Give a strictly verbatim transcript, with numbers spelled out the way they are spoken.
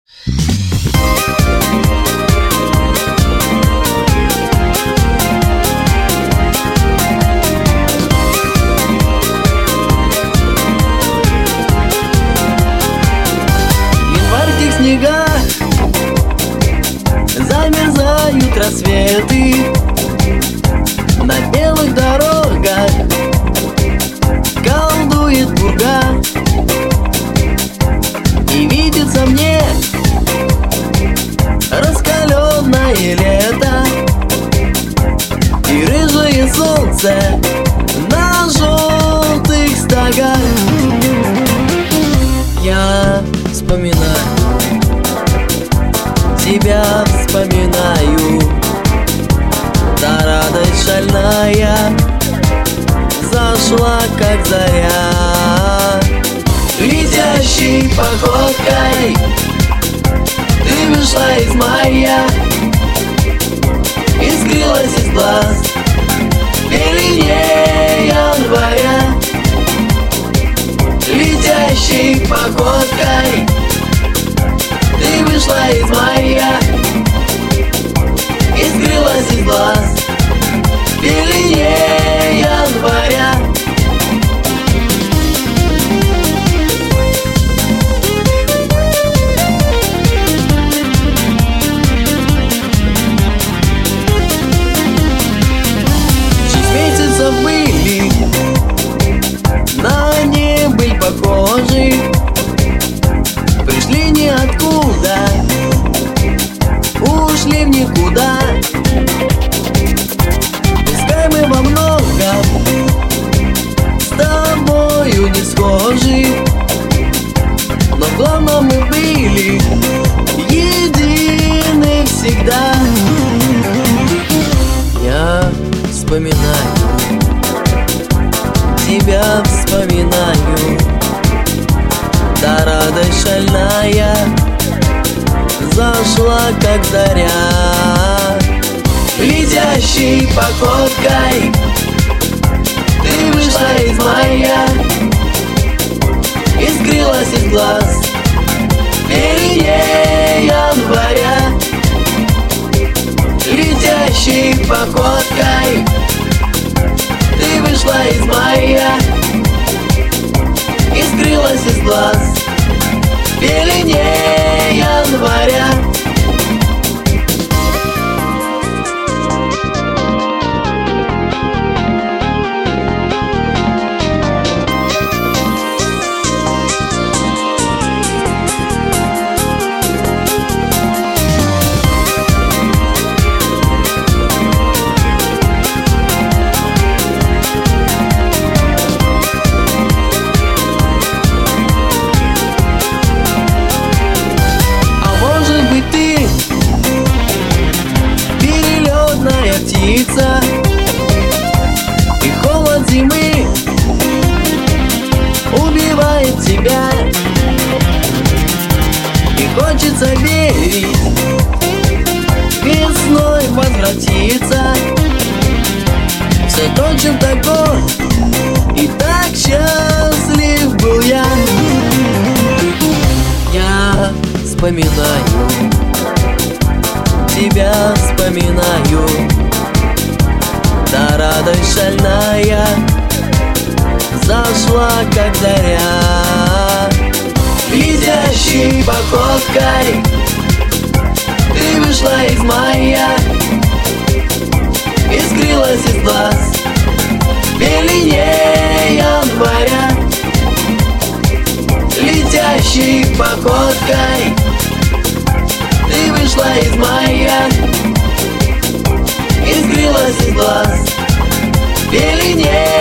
Январских снегах замерзают рассветы, на белых дорогах колдует пурга. И видится мне раскаленное лето и рыжее солнце на желтых стогах. Я вспоминаю, тебя вспоминаю, та радость шальная зашла, как заря. Летящей походкой ты вышла из мая и скрылась из глаз в пелене января. Летящей походкой ты вышла из мая и скрылась из глаз в пелене января. Шесть месяцев были на небыль похожи, пришли ниоткуда, ушли в никуда. Пускай мы во многом с тобою не схожи, но в главном мы были едины всегда. Я вспоминаю, тебя вспоминаю, та радость шальная зашла, как заря. Летящей походкой ты вышла из мая и скрылась из глаз в пелене января. Летящей походкой ты вышла из мая и скрылась из глаз в пелене января. Птица и холод зимы убивает тебя, и хочется верить, весной возвратиться. Все тот же такой, и так счастлив был я. Я вспоминаю, тебя вспоминаю, та радость шальная зашла, как заря. Летящей походкой ты вышла из мая и скрылась из глаз в пелене января. Летящей походкой ты вышла из мая и скрылась из глаз в пелене